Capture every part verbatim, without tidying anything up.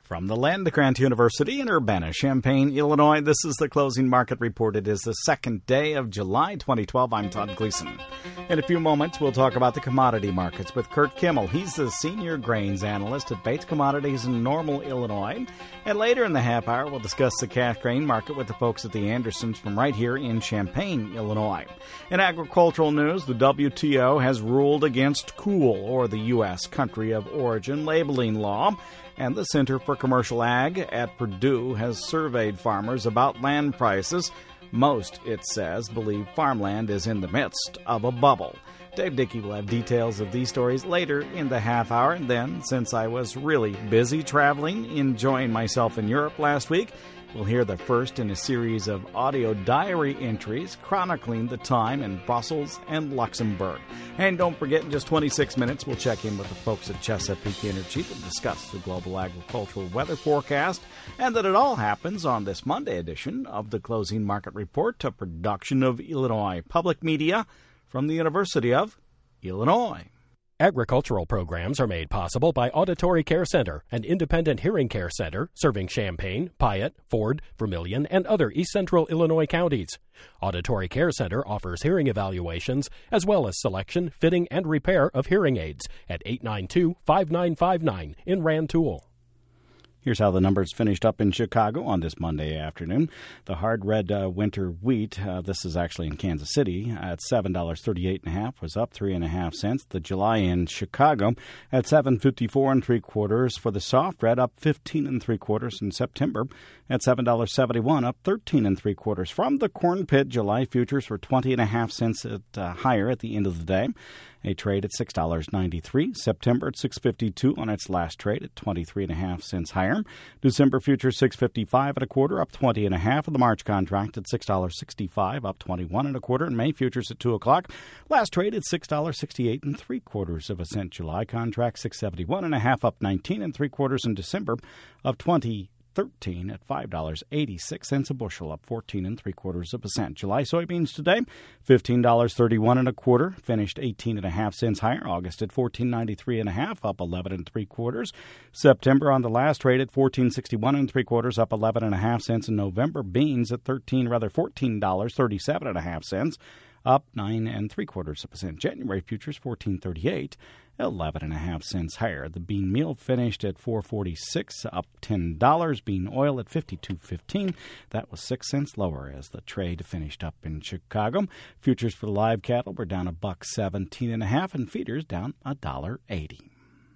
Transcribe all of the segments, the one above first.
From the land of Grant University in Urbana-Champaign, Illinois, this is the Closing Market Report. It is the second day of July twenty twelve. I'm Todd Gleason. In a few moments, we'll talk about the commodity markets with Kurt Kimmel. He's the senior grains analyst at Bates Commodities in Normal, Illinois. And later in the half hour, we'll discuss the cash grain market with the folks at the Andersons from right here in Champaign, Illinois. In agricultural news, the W T O has ruled against C O O L, or the U S Country of Origin labeling law. And the Center for Commercial Ag at Purdue has surveyed farmers about land prices. Most, it says, believe farmland is in the midst of a bubble. Dave Dickey will have details of these stories later in the half hour. And then, since I was really busy traveling, enjoying myself in Europe last week, we'll hear the first in a series of audio diary entries chronicling the time in Brussels and Luxembourg. And don't forget, in just twenty-six minutes, we'll check in with the folks at Chesapeake Energy to discuss the global agricultural weather forecast, and that it all happens on this Monday edition of the Closing Market Report, a production of Illinois Public Media from the University of Illinois. Agricultural programs are made possible by Auditory Care Center, an independent hearing care center serving Champaign, Piatt, Ford, Vermilion, and other East Central Illinois counties. Auditory Care Center offers hearing evaluations as well as selection, fitting, and repair of hearing aids at eight nine two, five nine five nine in Rantoul. Here's how the numbers finished up in Chicago on this Monday afternoon. The hard red uh, winter wheat, uh, this is actually in Kansas City, at seven dollars and thirty-eight cents, was up three and a half cents. The July in Chicago at seven fifty-four and three quarters. For the soft red, up fifteen and three quarters. In September at seven dollars and seventy-one cents, up thirteen and three quarters. From the corn pit, July futures were twenty and a half cents at, uh, higher at the end of the day. A trade at six dollars and ninety-three cents. September at six fifty-two on its last trade at twenty-three and a half cents higher. December futures six fifty-five and a quarter, up twenty and a half. And the March contract at six dollars and sixty-five, up twenty-one and a quarter. And May futures at two o'clock. Last trade at six dollars and sixty-eight and three quarters of a cent. July contract six seventy-one and a half, up nineteen and three quarters. In December of twenty thirteen at five dollars and eighty-six cents a bushel, up fourteen and three quarters of a cent. July soybeans today, fifteen dollars and thirty-one and a quarter, finished eighteen and a half cents higher. August at fourteen ninety-three and a half, up eleven and three quarters. September on the last trade at fourteen sixty-one and three quarters, up eleven and a half cents. In November, beans at thirteen, rather fourteen dollars and thirty-seven and a half cents, up nine and three quarters of a cent. January futures fourteen thirty-eight. eleven and a half cents higher. The bean meal finished at four forty-six, up ten dollars. Bean oil at fifty-two fifteen. That was six cents lower as the trade finished up in Chicago. Futures for live cattle were down a buck seventeen and a half, and feeders down a dollar eighty.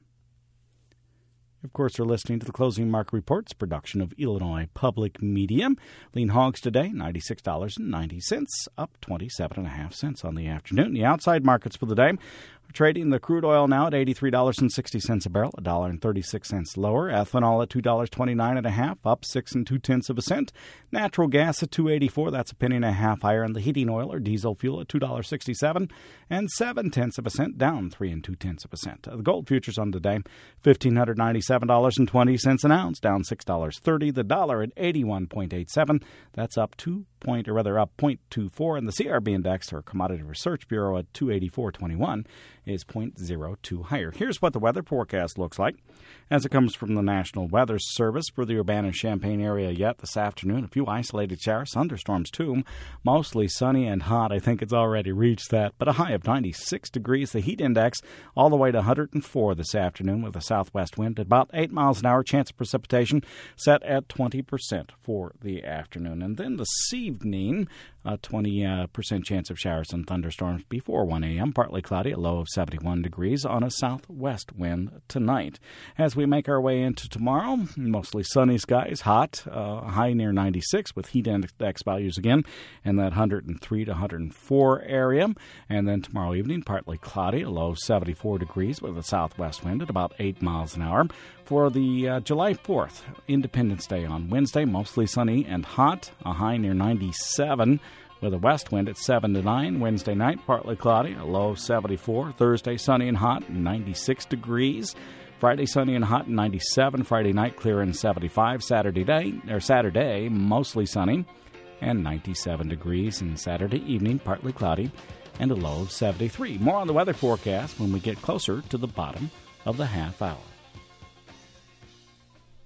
Of course, you're listening to the Closing Market Reports, production of Illinois Public Media. Lean hogs today, ninety-six dollars and ninety cents, up twenty-seven and a half cents on the afternoon. The outside markets for the day, we're trading the crude oil now at eighty-three dollars and sixty cents a barrel, one dollar and thirty-six cents lower. Ethanol at two dollars and twenty-nine and a half, up six and two tenths of a cent. Natural gas at two eighty-four, that's a penny and a half higher. And the heating oil or diesel fuel at two dollars and sixty-seven and seven tenths of a cent, down three and two tenths of a cent. The gold futures on today, fifteen ninety-seven dollars and twenty cents an ounce, down six dollars and thirty cents. The dollar at eighty-one point eight seven, that's up two point, or rather up zero point two four. And the C R B index, or Commodity Research Bureau, at two eighty-four twenty-one, is zero point zero two higher. Here's what the weather forecast looks like as it comes from the National Weather Service for the Urbana-Champaign area yet this afternoon. A few isolated showers, thunderstorms too. Mostly sunny and hot. I think it's already reached that, but a high of ninety-six degrees. The heat index all the way to one hundred four this afternoon with a southwest wind at about eight miles an hour. Chance of precipitation set at twenty percent for the afternoon. And then this evening, a twenty percent chance of showers and thunderstorms before one a.m. Partly cloudy, a low of seventy-one degrees on a southwest wind tonight. As we make our way into tomorrow, mostly sunny skies, hot, uh, high near ninety-six with heat index values again in that one hundred three to one hundred four area. And then tomorrow evening, partly cloudy, a low of seventy-four degrees with a southwest wind at about eight miles an hour. For the uh, July fourth, Independence Day on Wednesday, mostly sunny and hot, a high near ninety-seven with a west wind at seven to nine. Wednesday night, partly cloudy, a low of seventy-four. Thursday, sunny and hot, ninety-six degrees. Friday, sunny and hot, ninety-seven. Friday night, clear and seventy-five. Saturday day, or Saturday, mostly sunny and ninety-seven degrees. And Saturday evening, partly cloudy and a low of seventy-three. More on the weather forecast when we get closer to the bottom of the half hour.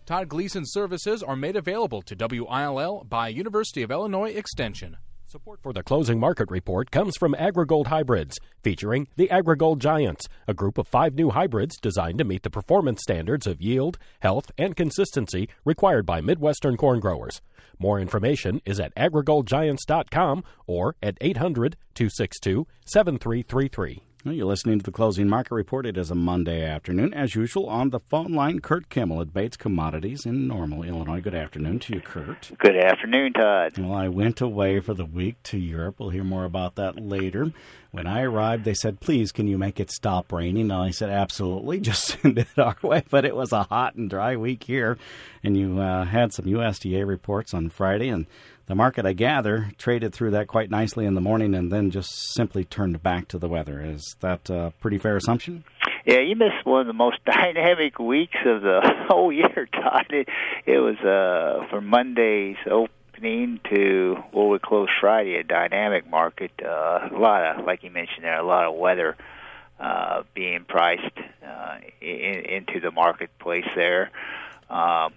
Todd Gleason services are made available to W I L L by University of Illinois Extension. Support for the closing market report comes from AgriGold Hybrids, featuring the AgriGold Giants, a group of five new hybrids designed to meet the performance standards of yield, health, and consistency required by Midwestern corn growers. More information is at agrigold giants dot com or at eight hundred, two six two, seven three three three. Well, you're listening to the Closing Market Report. It is a Monday afternoon. As usual, on the phone line, Kurt Kimmel at Bates Commodities in Normal, Illinois. Good afternoon to you, Kurt. Good afternoon, Todd. Well, I went away for the week to Europe. We'll hear more about that later. When I arrived, they said, please, can you make it stop raining? And I said, absolutely, just send it our way. But it was a hot and dry week here. And you uh, had some U S D A reports on Friday, and the market, I gather, traded through that quite nicely in the morning and then just simply turned back to the weather. Is that a pretty fair assumption? Yeah, you missed one of the most dynamic weeks of the whole year, Todd. It, it was uh, from Monday's opening to where we closed Friday, a dynamic market. Uh, a lot of, like you mentioned there, a lot of weather uh, being priced uh, in, into the marketplace there. Um,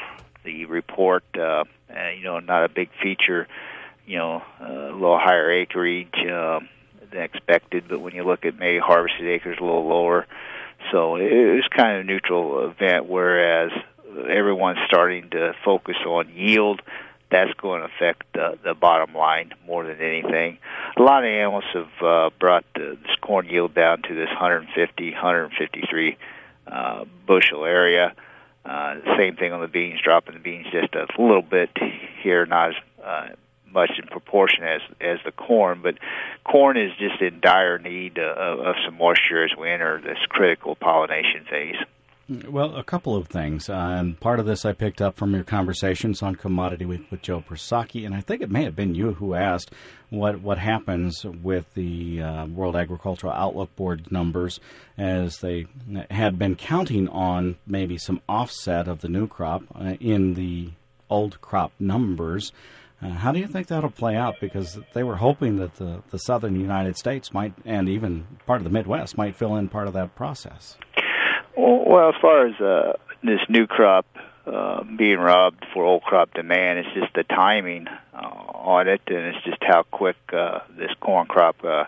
the report, uh, uh, you know, not a big feature, you know, uh, a little higher acreage uh, than expected, but when you look at May harvested acres, a little lower. So it was kind of a neutral event, whereas everyone's starting to focus on yield. That's going to affect uh, the bottom line more than anything. A lot of analysts have uh, brought the, this corn yield down to this one fifty, one fifty-three uh, bushel area. Uh, same thing on the beans, dropping the beans just a little bit here, not as uh, much in proportion as as the corn, but corn is just in dire need uh, of, of some moisture as we enter this critical pollination phase. Well, a couple of things, uh, and part of this I picked up from your conversations on Commodity Week with Joe Persaki, and I think it may have been you who asked what what happens with the uh, World Agricultural Outlook Board numbers, as they had been counting on maybe some offset of the new crop uh, in the old crop numbers. Uh, how do you think that'll play out? Because they were hoping that the, the southern United States might, and even part of the Midwest, might fill in part of that process. Well, as far as uh, this new crop uh, being robbed for old crop demand, it's just the timing uh, on it, and it's just how quick uh, this corn crop uh,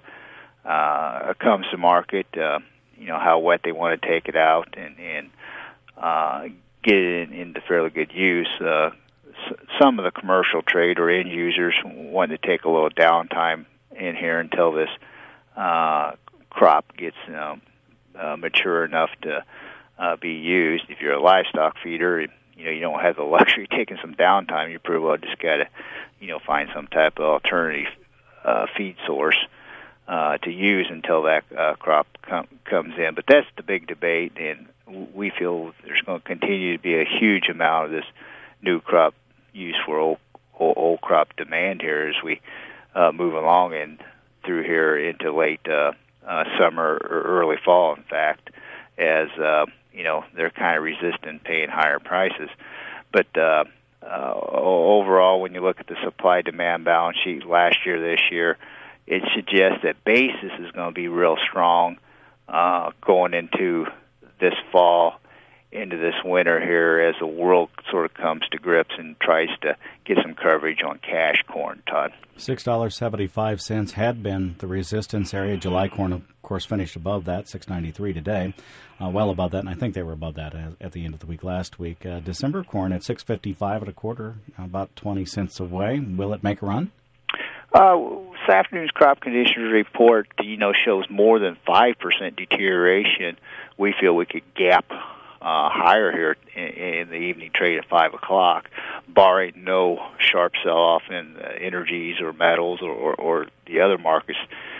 uh, comes to market, uh, you know, how wet they want to take it out and, and uh, get it in, into fairly good use. Uh, s- some of the commercial trade or end users want to take a little downtime in here until this uh, crop gets um, uh, mature enough to uh, be used. If you're a livestock feeder, you know, you don't have the luxury of taking some downtime. You pretty well just got to, you know, find some type of alternative uh, feed source uh, to use until that uh, crop com- comes in. But that's the big debate, and we feel there's going to continue to be a huge amount of this new crop use for old, old, old crop demand here as we uh, move along and through here into late uh, uh, summer or early fall, in fact, as, uh, you know, they're kind of resistant paying higher prices. But uh, uh, overall, when you look at the supply-demand balance sheet last year, this year, it suggests that basis is going to be real strong uh, going into this fall, into this winter here, as the world sort of comes to grips and tries to get some coverage on cash corn, Todd. six dollars and seventy-five cents had been the resistance area. July corn, of course, finished above that, six ninety-three today, uh, well above that, and I think they were above that at the end of the week last week. Uh, December corn at six fifty-five and a quarter, about twenty cents away. Will it make a run? Uh, this afternoon's crop conditions report, you know, shows more than five percent deterioration. We feel we could gap uh, higher here in, in the evening trade at five o'clock, barring no sharp sell-off in uh, energies or metals or, or, or the other markets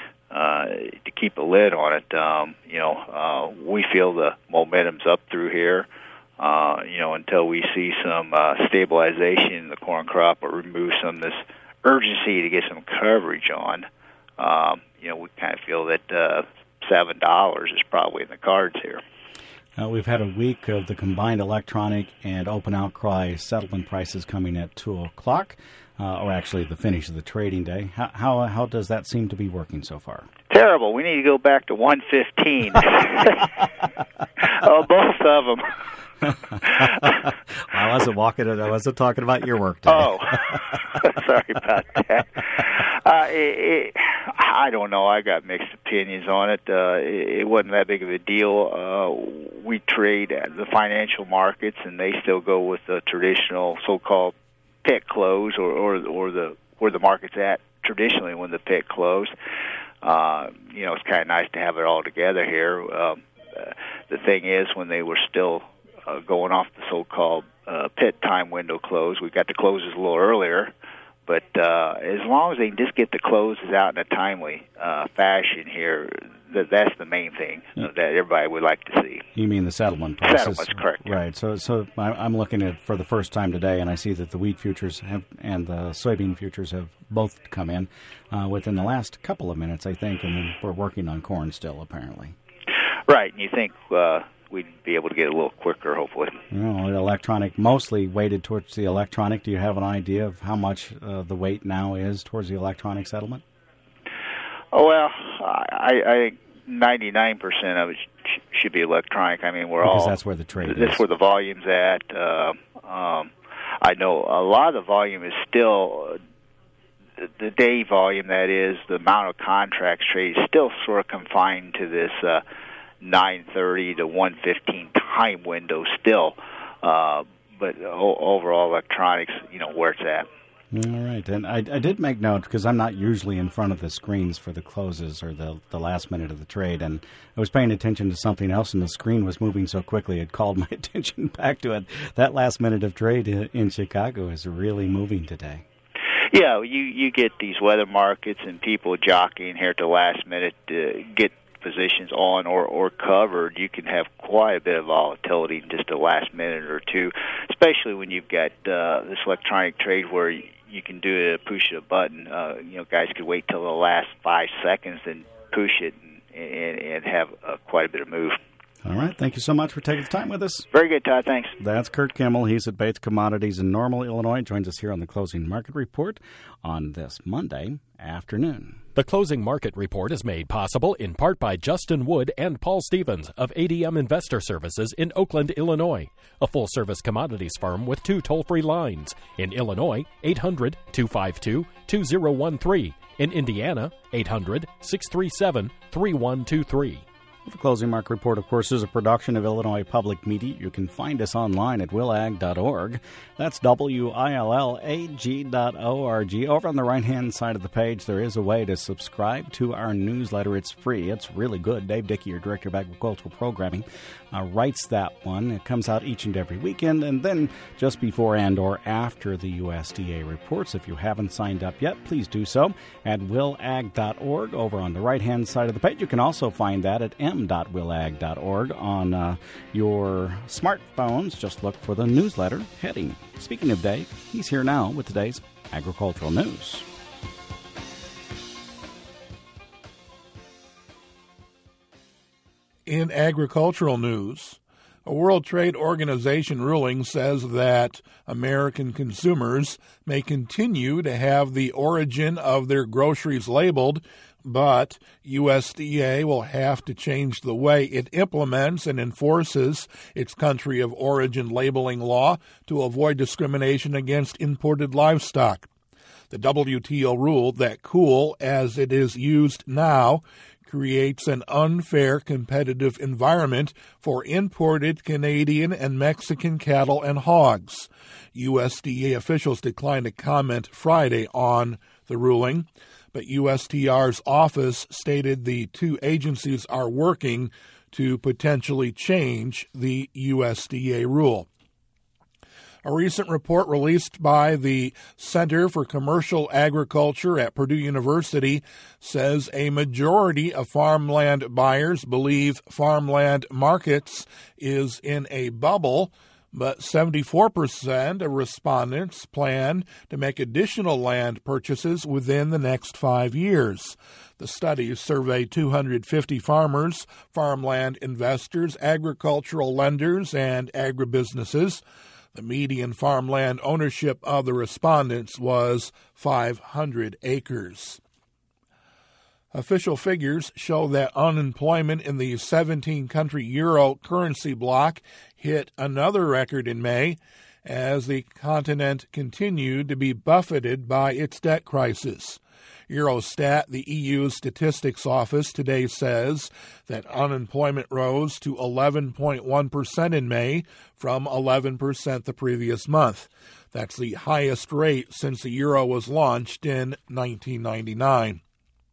uh, to keep a lid on it. Um, you know, uh, we feel the momentum's up through here. Uh, you know, until we see some uh, stabilization in the corn crop or remove some of this urgency to get some coverage on, um, you know, we kind of feel that uh, seven dollars is probably in the cards here. Uh, we've had a week of the combined electronic and open outcry settlement prices coming at two o'clock, uh, or actually the finish of the trading day. How, how how does that seem to be working so far? Terrible. We need to go back to one fifteen. Oh, both of them. A I wasn't walking it. I wasn't talking about your work day. Oh, sorry about that. Uh, it, it, I don't know. I got mixed opinions on it. Uh, it. It wasn't that big of a deal. Uh, we trade at the financial markets, and they still go with the traditional so-called pit close, or, or, or the where the market's at traditionally when the pit closed. Uh, you know, it's kind of nice to have it all together here. Um, uh, the thing is, when they were still uh, going off the so-called uh, pit time window close, we got the closes a little earlier. But uh, as long as they can just get the closes out in a timely uh, fashion here, that that's the main thing yeah. that everybody would like to see. You mean the settlement process? Settlement's correct. Yeah. Right. So, so I'm looking at it for the first time today, and I see that the wheat futures have and the soybean futures have both come in uh, within the last couple of minutes, I think, and then we're working on corn still, apparently. Right. And you think uh, we'd be able to get a little quicker, hopefully. You know, electronic, mostly weighted towards the electronic. Do you have an idea of how much uh, the weight now is towards the electronic settlement? Oh, well, I, I think ninety-nine percent of it sh- should be electronic. I mean, we're because all... that's where the trade That's is. where the volume's at. Uh, um, I know a lot of the volume is still... Uh, the day volume, that is, the amount of contracts traded, is still sort of confined to this uh, nine thirty to one fifteen time window still. Uh, but o- overall electronics, you know, where it's at. All right, and I, I did make note, because I'm not usually in front of the screens for the closes or the, the last minute of the trade, and I was paying attention to something else, and the screen was moving so quickly it called my attention back to it. That last minute of trade in, in Chicago is really moving today. Yeah, you, you get these weather markets and people jockeying here at the last minute to get positions on or, or covered. You can have quite a bit of volatility in just the last minute or two, especially when you've got uh, this electronic trade where you, you can do it, push a button. Uh, you know, guys could wait till the last five seconds and push it and, and, and have uh, quite a bit of move. All right. Thank you so much for taking the time with us. Very good, Todd. Thanks. That's Kurt Kimmel. He's at Bates Commodities in Normal, Illinois. Joins us here on the Closing Market Report on this Monday afternoon. The Closing Market Report is made possible in part by Justin Wood and Paul Stevens of A D M Investor Services in Oakland, Illinois, a full-service commodities firm with two toll-free lines. In Illinois, eight hundred, two five two, two zero one three. In Indiana, eight hundred, six three seven, three one two three. The Closing Market Report, of course, is a production of Illinois Public Media. You can find us online at will ag dot org. That's W I L L A G dot O R G. Over on the right-hand side of the page, there is a way to subscribe to our newsletter. It's free. It's really good. Dave Dickey, your Director of Agricultural Programming, uh, writes that one. It comes out each and every weekend, and then just before and or after the U S D A reports. If you haven't signed up yet, please do so at will ag dot org. Over on the right-hand side of the page, you can also find that at m dot will ag dot org on uh, your smartphones. Just look for the newsletter heading. Speaking of Dave, he's here now with today's agricultural news. In agricultural news, a World Trade Organization ruling says that American consumers may continue to have the origin of their groceries labeled, but U S D A will have to change the way it implements and enforces its country of origin labeling law to avoid discrimination against imported livestock. The W T O ruled that cool, as it is used now, creates an unfair competitive environment for imported Canadian and Mexican cattle and hogs. U S D A officials declined to comment Friday on the ruling, but U S T R's office stated the two agencies are working to potentially change the U S D A rule. A recent report released by the Center for Commercial Agriculture at Purdue University says a majority of farmland buyers believe farmland markets is in a bubble, but seventy-four percent of respondents plan to make additional land purchases within the next five years. The study surveyed two hundred fifty farmers, farmland investors, agricultural lenders, and agribusinesses. The median farmland ownership of the respondents was five hundred acres. Official figures show that unemployment in the seventeen-country euro currency bloc hit another record in May as the continent continued to be buffeted by its debt crisis. Eurostat, the E U's statistics office, today says that unemployment rose to eleven point one percent in May from eleven percent the previous month. That's the highest rate since the euro was launched in nineteen ninety-nine.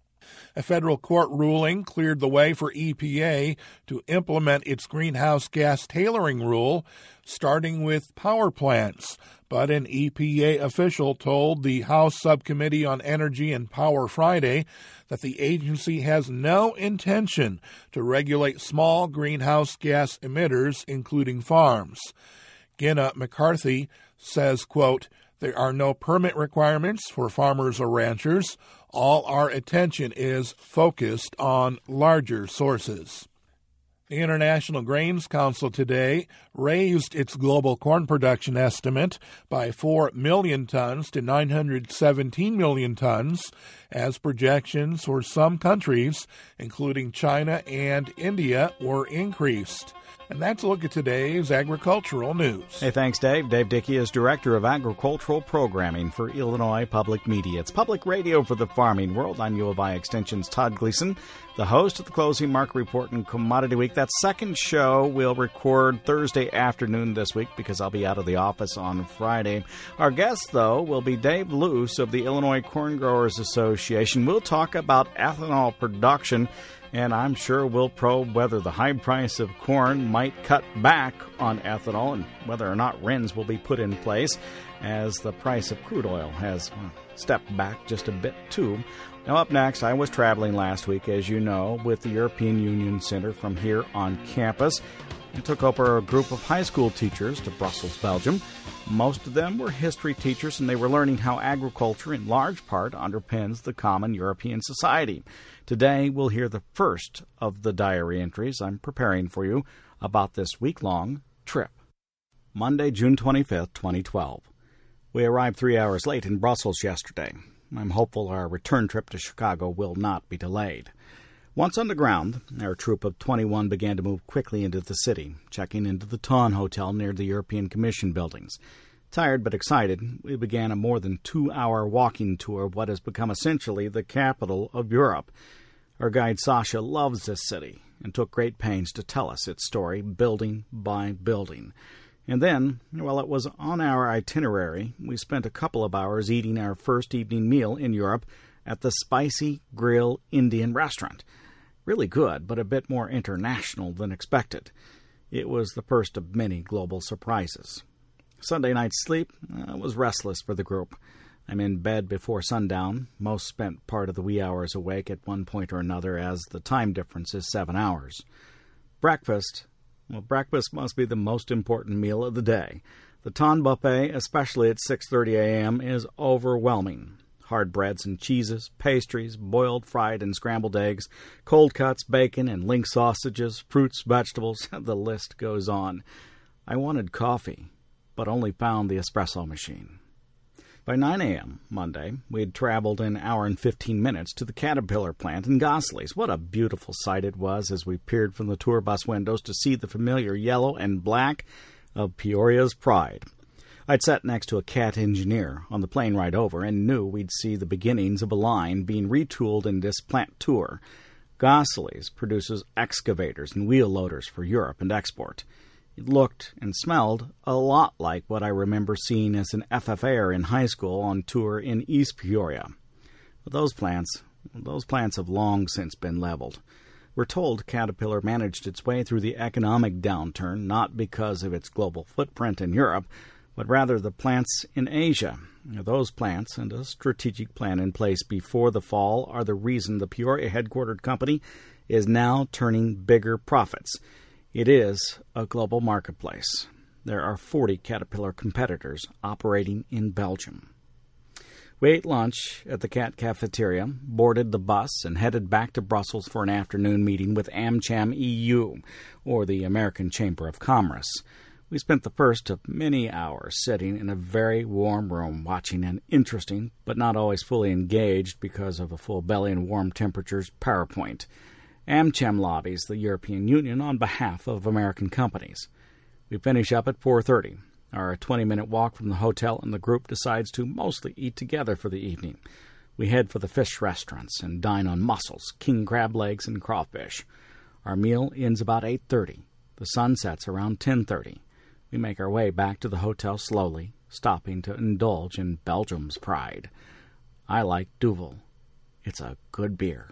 A federal court ruling cleared the way for E P A to implement its greenhouse gas tailoring rule, starting with power plants. But an E P A official told the House Subcommittee on Energy and Power Friday that the agency has no intention to regulate small greenhouse gas emitters, including farms. Gina McCarthy says, quote, "There are no permit requirements for farmers or ranchers. All our attention is focused on larger sources." The International Grains Council today raised its global corn production estimate by four million tons to nine hundred seventeen million tons, as projections for some countries, including China and India, were increased. And that's a look at today's agricultural news. Hey, thanks, Dave. Dave Dickey is Director of Agricultural Programming for Illinois Public Media. It's public radio for the farming world. I'm U of I Extension's Todd Gleason, the host of the Closing Market Report and Commodity Week. That second show we'll record Thursday afternoon this week because I'll be out of the office on Friday. Our guest, though, will be Dave Luce of the Illinois Corn Growers Association. We'll talk about ethanol production, and I'm sure we'll probe whether the high price of corn might cut back on ethanol and whether or not R I Ns will be put in place as the price of crude oil has well, stepped back just a bit too. Now up next, I was traveling last week, as you know, with the European Union Center from here on campus. I took over a group of high school teachers to Brussels, Belgium. Most of them were history teachers, and they were learning how agriculture in large part underpins the common European society. Today, we'll hear the first of the diary entries I'm preparing for you about this week-long trip. Monday, June twenty-fifth, twenty twelve. We arrived three hours late in Brussels yesterday. I'm hopeful our return trip to Chicago will not be delayed. Once on the ground, our troop of twenty-one began to move quickly into the city, checking into the Taun Hotel near the European Commission buildings. Tired but excited, we began a more than two-hour walking tour of what has become essentially the capital of Europe. Our guide Sasha loves this city and took great pains to tell us its story, building by building. And then, while it was on our itinerary, we spent a couple of hours eating our first evening meal in Europe at the Spicy Grill Indian restaurant. Really good, but a bit more international than expected. It was the first of many global surprises. Sunday night's sleep uh, was restless for the group. I'm in bed before sundown. Most spent part of the wee hours awake at one point or another, as the time difference is seven hours. Breakfast, well, breakfast must be the most important meal of the day. The Taun buffet, especially at six thirty a.m., is overwhelming. Hard breads and cheeses, pastries, boiled, fried, and scrambled eggs, cold cuts, bacon, and link sausages, fruits, vegetables, the list goes on. I wanted coffee, but only found the espresso machine. By nine a.m. Monday, we had traveled an hour and fifteen minutes to the Caterpillar plant in Gosselies. What a beautiful sight it was as we peered from the tour bus windows to see the familiar yellow and black of Peoria's pride. I'd sat next to a Cat engineer on the plane ride over and knew we'd see the beginnings of a line being retooled in this plant tour. Gosselies produces excavators and wheel loaders for Europe and export. It looked and smelled a lot like what I remember seeing as an F F A-er in high school on tour in East Peoria. But those plants, those plants have long since been leveled. We're told Caterpillar managed its way through the economic downturn not because of its global footprint in Europe, but rather the plants in Asia. Those plants and a strategic plan in place before the fall are the reason the Peoria-headquartered company is now turning bigger profits. It is a global marketplace. There are forty Caterpillar competitors operating in Belgium. We ate lunch at the Cat Cafeteria, boarded the bus, and headed back to Brussels for an afternoon meeting with AmCham E U, or the American Chamber of Commerce. We spent the first of many hours sitting in a very warm room watching an interesting, but not always fully engaged because of a full belly and warm temperatures, PowerPoint. AmCham lobbies the European Union on behalf of American companies. We finish up at four thirty. are a twenty-minute walk from the hotel, and the group decides to mostly eat together for the evening. We head for the fish restaurants and dine on mussels, king crab legs, and crawfish. Our meal ends about eight thirty. The sun sets around ten thirty. We make our way back to the hotel slowly, stopping to indulge in Belgium's pride. I like Duvel. It's a good beer.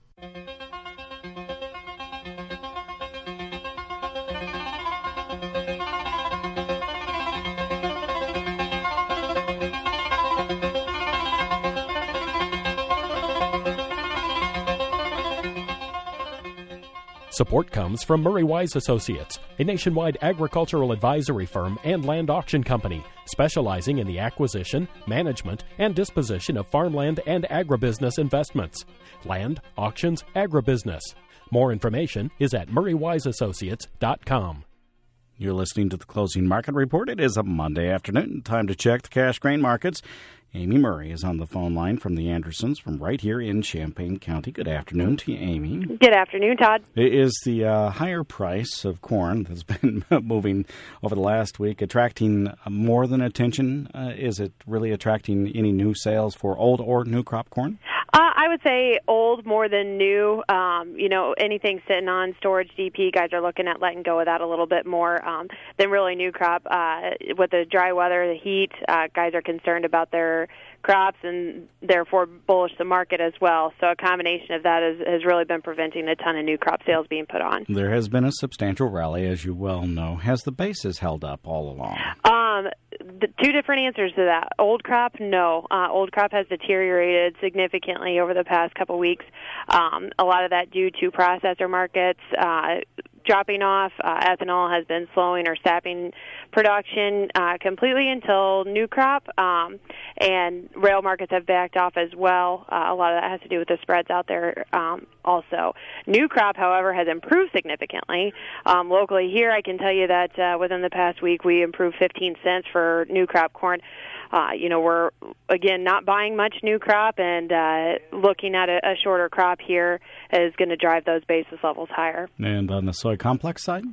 Support comes from Murray Wise Associates, a nationwide agricultural advisory firm and land auction company specializing in the acquisition, management, and disposition of farmland and agribusiness investments. Land, auctions, agribusiness. More information is at murray wise associates dot com. You're listening to the Closing Market Report. It is a Monday afternoon. Time to check the cash grain markets. Amy Murray is on the phone line from the Andersons from right here in Champaign County. Good afternoon to you, Amy. Good afternoon, Todd. Is the uh, higher price of corn that's been moving over the last week attracting more than attention? Uh, is it really attracting any new sales for old or new crop corn? Uh, I would say old more than new. Um, you know, anything sitting on storage D P, guys are looking at letting go of that a little bit more um, than really new crop. Uh, with the dry weather, the heat, uh, guys are concerned about their crops and therefore bullish the market as well. So a combination of that has, has really been preventing a ton of new crop sales being put on. There has been a substantial rally, as you well know. Has the basis held up all along? Um, the two different answers to that. Old crop, no. Uh, old crop has deteriorated significantly over the past couple weeks. Um, a lot of that due to processor markets uh, dropping off. Uh, ethanol has been slowing or sapping production uh, completely until new crop, um, and rail markets have backed off as well. Uh, a lot of that has to do with the spreads out there um, also. New crop, however, has improved significantly. Um, locally here, I can tell you that uh, within the past week, we improved fifteen cents for new crop corn. Uh, you know, we're, again, not buying much new crop, and uh, looking at a, a shorter crop here is going to drive those basis levels higher. And on the soy complex side?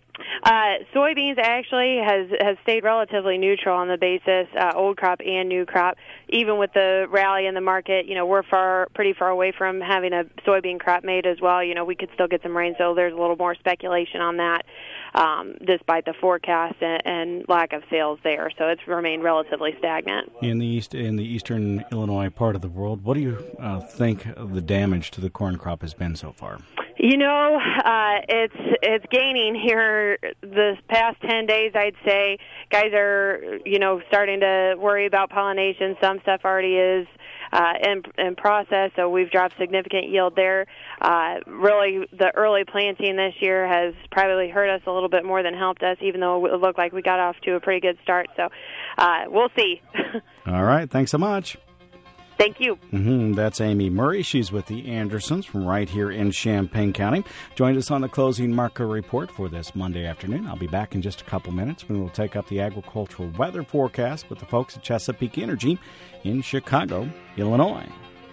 Uh, soybeans actually has has stayed relatively neutral on the basis, uh, old crop and new crop. Even with the rally in the market, you know, we're far pretty far away from having a soybean crop made as well. You know, we could still get some rain, so there's a little more speculation on that, um, despite the forecast and, and lack of sales there. So it's remained relatively stagnant. In the east, in the eastern Illinois part of the world, what do you uh, think the damage to the corn crop has been so far? You know, uh, it's it's gaining here the past ten days, I'd say. Guys are, you know, starting to worry about pollination. Some stuff already is uh, in, in process, so we've dropped significant yield there. Uh, really, the early planting this year has probably hurt us a little bit more than helped us, even though it looked like we got off to a pretty good start. So uh, we'll see. All right. Thanks so much. Thank you. Mm-hmm. That's Amy Murray. She's with the Andersons from right here in Champaign County. Joined us on the Closing Market Report for this Monday afternoon. I'll be back in just a couple minutes when we'll take up the agricultural weather forecast with the folks at Chesapeake Energy in Chicago, Illinois.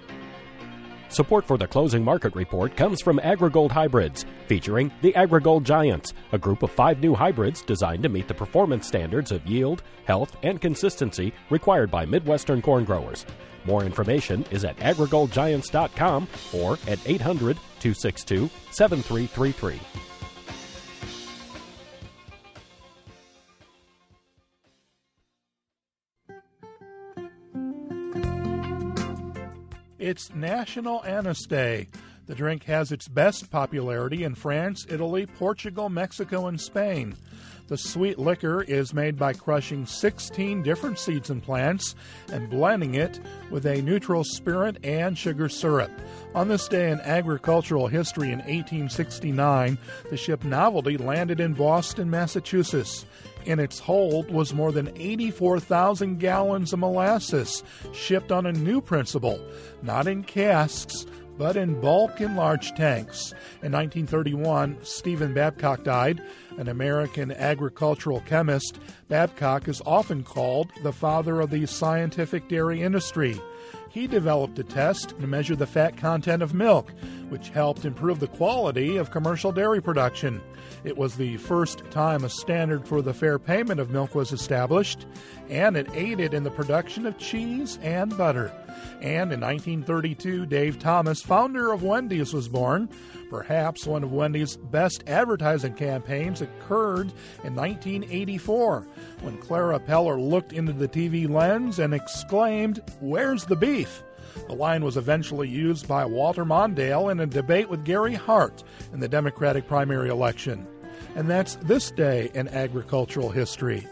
Support for the Closing Market Report comes from AgriGold Hybrids, featuring the AgriGold Giants, a group of five new hybrids designed to meet the performance standards of yield, health, and consistency required by Midwestern corn growers. More information is at agri gold giants dot com or at eight hundred, two six two, seven three three three. It's National Anise Day. The drink has its best popularity in France, Italy, Portugal, Mexico, and Spain. The sweet liquor is made by crushing sixteen different seeds and plants and blending it with a neutral spirit and sugar syrup. On this day in agricultural history in eighteen sixty-nine, the ship Novelty landed in Boston, Massachusetts. In its hold was more than eighty-four thousand gallons of molasses, shipped on a new principle, not in casks, but in bulk in large tanks. In nineteen thirty-one, Stephen Babcock died, an American agricultural chemist. Babcock is often called the father of the scientific dairy industry. He developed a test to measure the fat content of milk, which helped improve the quality of commercial dairy production. It was the first time a standard for the fair payment of milk was established, and it aided in the production of cheese and butter. And in nineteen thirty-two, Dave Thomas, founder of Wendy's, was born. Perhaps one of Wendy's best advertising campaigns occurred in nineteen eighty-four, when Clara Peller looked into the T V lens and exclaimed, "Where's the beef?" The line was eventually used by Walter Mondale in a debate with Gary Hart in the Democratic primary election. And that's this day in agricultural history.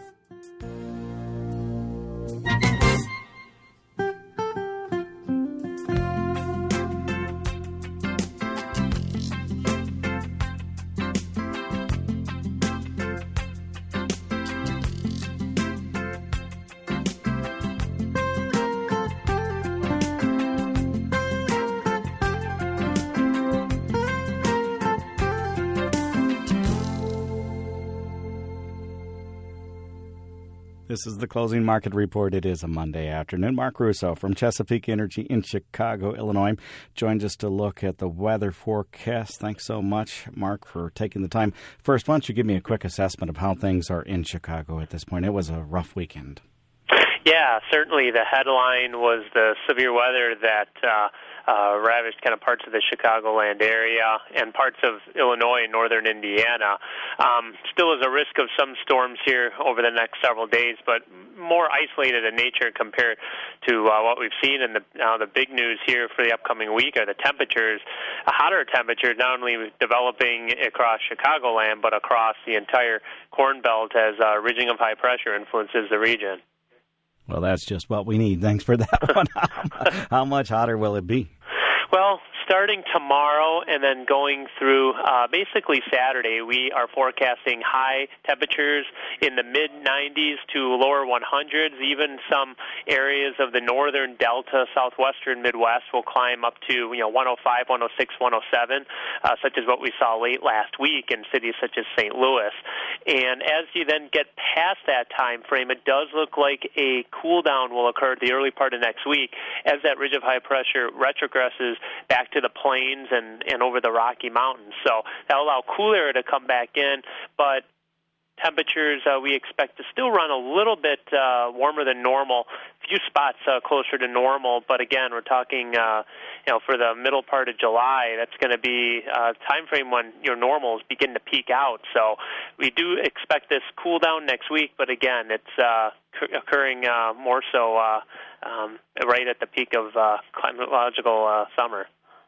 This is the Closing Market Report. It is a Monday afternoon. Mark Russo from Chesapeake Energy in Chicago, Illinois, joined us to look at the weather forecast. Thanks so much, Mark, for taking the time. First, why don't you give me a quick assessment of how things are in Chicago at this point? It was a rough weekend. Yeah, certainly the headline was the severe weather that uh, uh, ravaged kind of parts of the Chicagoland area and parts of Illinois and northern Indiana. Um, still is a risk of some storms here over the next several days, but more isolated in nature compared to uh, what we've seen. And the, uh, the big news here for the upcoming week are the temperatures, a hotter temperature, not only developing across Chicagoland, but across the entire Corn Belt as uh, ridging of high pressure influences the region. Well, that's just what we need. Thanks for that one. How much hotter will it be? Well, starting tomorrow and then going through uh, basically Saturday, we are forecasting high temperatures in the mid nineties to lower hundreds. Even some areas of the northern Delta, southwestern Midwest will climb up to you know one oh five, one oh six, one oh seven, uh, such as what we saw late last week in cities such as Saint Louis. And as you then get past that time frame, it does look like a cool down will occur the early part of next week as that ridge of high pressure retrogresses back to the plains and, and over the Rocky Mountains. So that'll allow cool air to come back in, but temperatures uh, we expect to still run a little bit uh, warmer than normal, a few spots uh, closer to normal, but again, we're talking uh, you know, for the middle part of July, that's going to be a time frame when your normals begin to peak out. So we do expect this cool down next week, but again, it's uh, occurring uh, more so uh, um, right at the peak of uh, climatological uh, summer.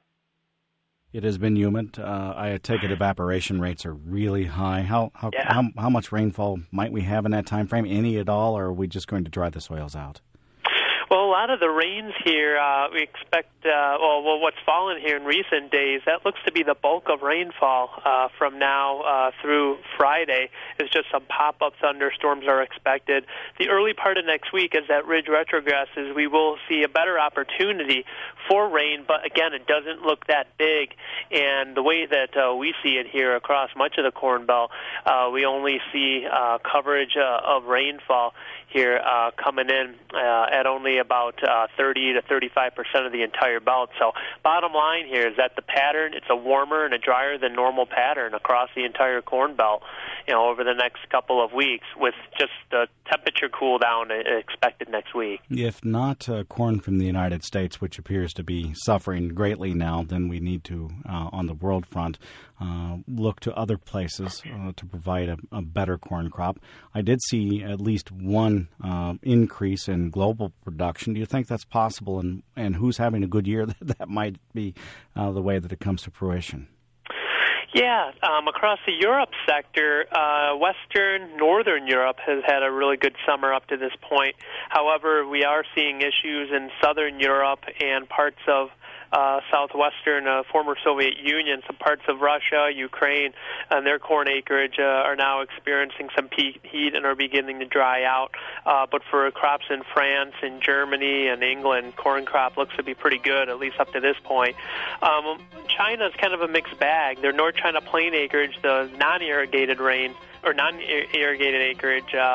It has been humid. Uh, I take it evaporation rates are really high. How how, Yeah. how how much rainfall might we have in that time frame? Any at all, or are we just going to dry the soils out? Well, a lot of the rains here, uh, we expect, uh, well, well, what's fallen here in recent days, that looks to be the bulk of rainfall uh, from now uh, through Friday. It's just some pop-up thunderstorms are expected. The early part of next week, as that ridge retrogresses, we will see a better opportunity for rain, but again, it doesn't look that big. And the way that uh, we see it here across much of the Corn Belt, uh, we only see uh, coverage uh, of rainfall here uh, coming in uh, at only about uh, thirty to thirty-five percent of the entire belt. So bottom line here is that the pattern, it's a warmer and a drier than normal pattern across the entire Corn Belt, you know, over the next couple of weeks with just the temperature cool down expected next week. If not uh, corn from the United States, which appears to be suffering greatly now, then we need to, uh, on the world front, uh, look to other places uh, to provide a, a better corn crop. I did see at least one uh, increase in global production. Do you think that's possible, and, and who's having a good year? That might be uh, the way that it comes to fruition. Yeah, um, across the Europe sector, uh, Western, Northern Europe has had a really good summer up to this point. However, we are seeing issues in Southern Europe and parts of uh, southwestern uh, former Soviet Union, some parts of Russia, Ukraine, and their corn acreage uh, are now experiencing some peak heat and are beginning to dry out. Uh, but for crops in France and Germany and England, corn crop looks to be pretty good, at least up to this point. Um, China is kind of a mixed bag. Their North China plain acreage, the non-irrigated rain or non-irrigated acreage, uh,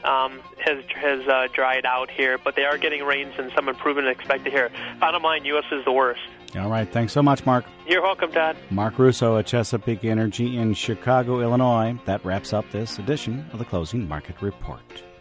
um, has has uh, dried out here, but they are getting rains and some improvement expected here. Bottom line, U S is the worst. All right. Thanks so much, Mark. You're welcome, Todd. Mark Russo at Chesapeake Energy in Chicago, Illinois. That wraps up this edition of the Closing Market Report.